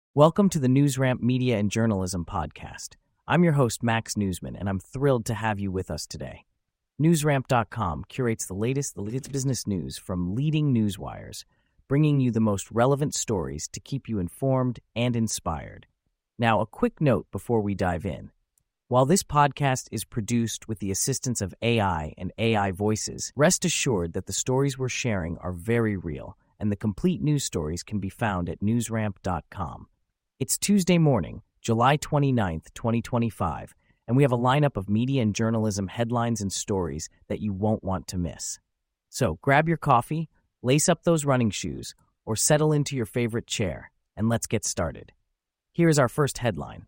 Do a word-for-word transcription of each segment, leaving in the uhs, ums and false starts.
Welcome to the NewsRamp Media and Journalism Podcast. I'm your host, Max Newsman, and I'm thrilled to have you with us today. NewsRamp dot com curates the latest, the latest business news from leading newswires, bringing you the most relevant stories to keep you informed and inspired. Now, a quick note before we dive in. While this podcast is produced with the assistance of A I and A I voices, rest assured that the stories we're sharing are very real, and the complete news stories can be found at NewsRamp dot com. It's Tuesday morning, July twenty-ninth, twenty twenty-five, and we have a lineup of media and journalism headlines and stories that you won't want to miss. So grab your coffee, lace up those running shoes, or settle into your favorite chair, and let's get started. Here is our first headline.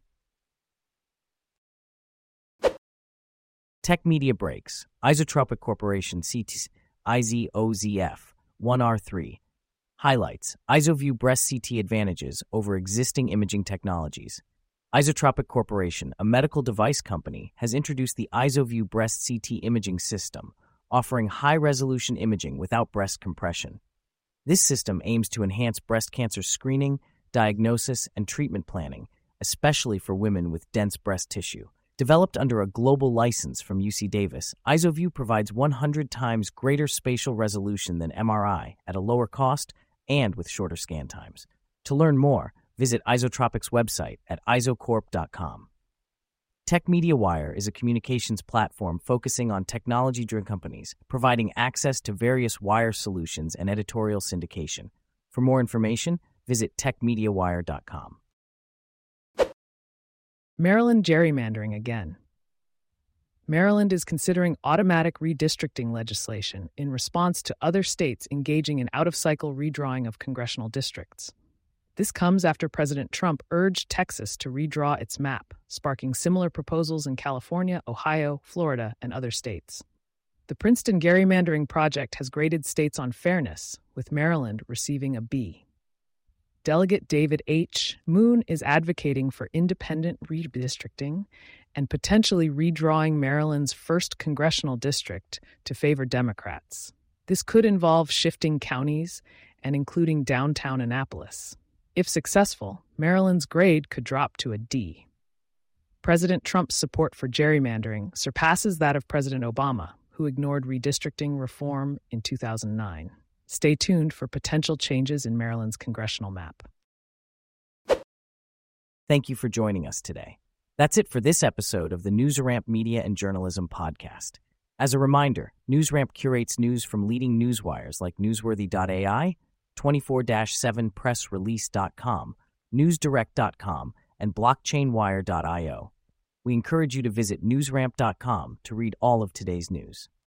Tech Media breaks. Isotropic Corporation C T I Z O Z F one R three. Highlights: IsoView breast C T advantages over existing imaging technologies. Isotropic Corporation, a medical device company, has introduced the IsoView breast C T imaging system, offering high-resolution imaging without breast compression. This system aims to enhance breast cancer screening, diagnosis, and treatment planning, especially for women with dense breast tissue. Developed under a global license from U C Davis, IsoView provides one hundred times greater spatial resolution than M R I at a lower cost and with shorter scan times. To learn more, visit Isotropic's website at isocorp dot com. Tech Media Wire is a communications platform focusing on technology-driven companies, providing access to various wire solutions and editorial syndication. For more information, visit tech media wire dot com. Maryland gerrymandering again. Maryland is considering automatic redistricting legislation in response to other states engaging in out-of-cycle redrawing of congressional districts. This comes after President Trump urged Texas to redraw its map, sparking similar proposals in California, Ohio, Florida, and other states. The Princeton Gerrymandering Project has graded states on fairness, with Maryland receiving a B. Delegate David H. Moon is advocating for independent redistricting and potentially redrawing Maryland's first congressional district to favor Democrats. This could involve shifting counties and including downtown Annapolis. If successful, Maryland's grade could drop to a D. President Trump's support for gerrymandering surpasses that of President Obama, who ignored redistricting reform in two thousand nine. Stay tuned for potential changes in Maryland's congressional map. Thank you for joining us today. That's it for this episode of the NewsRamp Media and Journalism Podcast. As a reminder, NewsRamp curates news from leading newswires like Newsworthy dot A I, twenty-four seven press release dot com, newsdirect dot com, and blockchain wire dot io. We encourage you to visit newsramp dot com to read all of today's news.